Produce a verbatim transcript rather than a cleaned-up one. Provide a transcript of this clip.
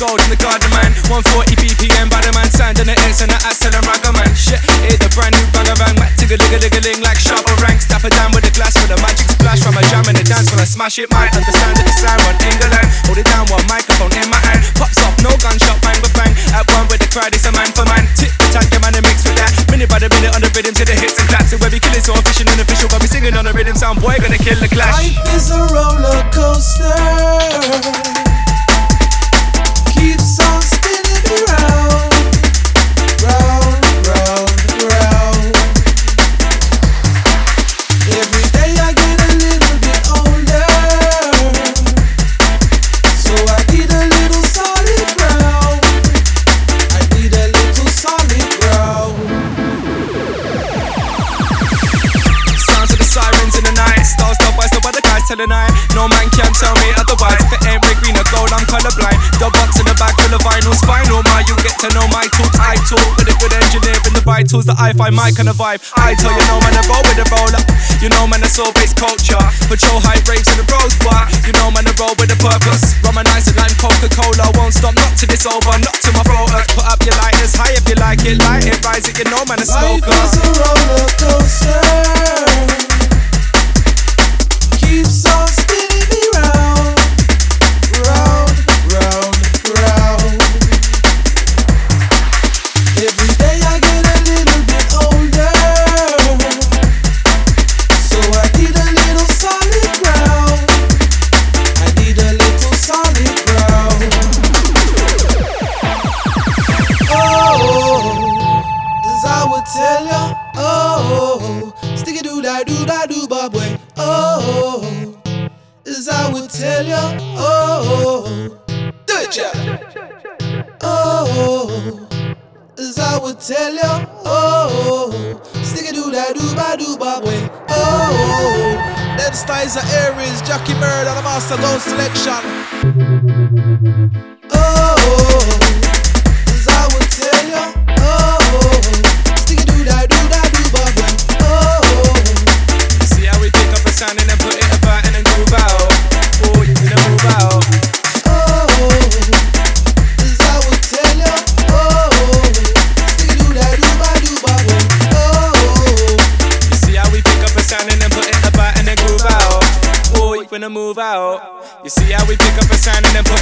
gold in the garden, man. one forty B P M by the man, sand and the X and the ass and the ragga, man. Shit, hit the brand new banger bang, mac tigga ligga ligga ling like sharper rank. Step it down with the glass with a magic splash from a jam and a dance when I smash it, man. Understand that the sound on England. Hold it down, one microphone in my hand. Pops off, no gunshot, bang but bang. At one with the crowd, it's a man for man. Tip the tank, man, and mix with that. Minute by the minute on the rhythm to the hits and claps. And where we kill it so official and official, but we singing on the rhythm sound, boy, gonna kill the clash. Life is a roller coaster, keeps on spinning me round, round, round, round. Every day I get a little bit older, so I need a little solid ground. I need a little solid ground. Sounds of the sirens in the night, stars stop by, stop by the guys telling I. No man can tell me otherwise. If it ain't red, green or gold, I'm colorblind. The box in the back full of vinyl, spinal. My, you get to know my tools. I talk with a good engineer in the vitals that I find my kind of vibe. I tell you, know man, I roll with a roller. You know man, I soul-based culture. Patrol high raves in the rose bar. You know man, I roll with a purpose. Rum and ice and lime, Coca-Cola. Won't stop, not till it's over, not till my throat hurts. Put up your lighters, high if you like it, light it, rise it. You know man, I smoke. Life is a roller coaster, keeps on spinning me round, round, round, round. Every day I get a little bit older, so I need a little solid ground. I need a little solid ground. Oh, as I would tell ya, oh, sticky doo da doo da doo ba boy. Oh, as I would tell ya, oh, do it, Jack. Oh, as I would tell ya, oh, sticky doo da doo ba doo ba boy. Oh, them styles are Aries, Jackie Bird and the Master Gold Selection. Oh, as I would tell ya, oh, sticky doo da doo da doo ba boy. Oh, See how we pick up a sound and then put it about and then groove out. Oh, you gonna move out. oh, as I would tell ya, oh, sticky doo da doo ba doo ba boy. Oh, You see how we pick up a sound and then put it about and then groove out. Oh, you gonna move out. You see how we pick up a sound and then put